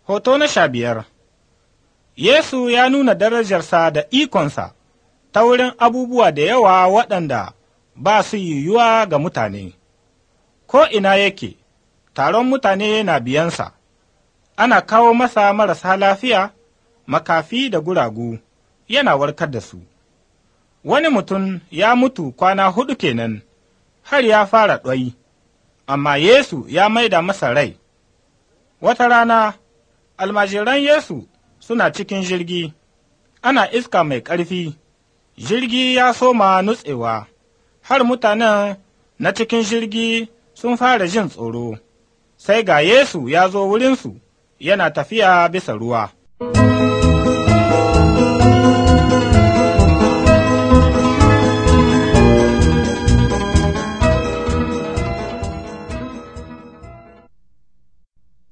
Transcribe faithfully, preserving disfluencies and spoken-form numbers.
Hoto na sha biyar Yesu ya nuna darajarsa da ikonsa ta wurin abubuwa da yawa waɗanda ba su yiwuwa ga mutane. Ko ina yake, taron mutane na biyansa, ana kawo masa marasa lafiya, makafi da guragu, yana warkar da su. Wani mutum ya mutu kwana huɗu kenan, har ya fara ɗwai, amma Yesu ya maida masa rai. Wata rana, almajiran Yesu suna cikin jirgi, ana iska mai ƙarfi, jirgi ya soma nutsewa, har mutanen na cikin jirgi sun fara jin tsoro, sai ga Yesu ya zo wurinsu yana tafiya bisa ruwa.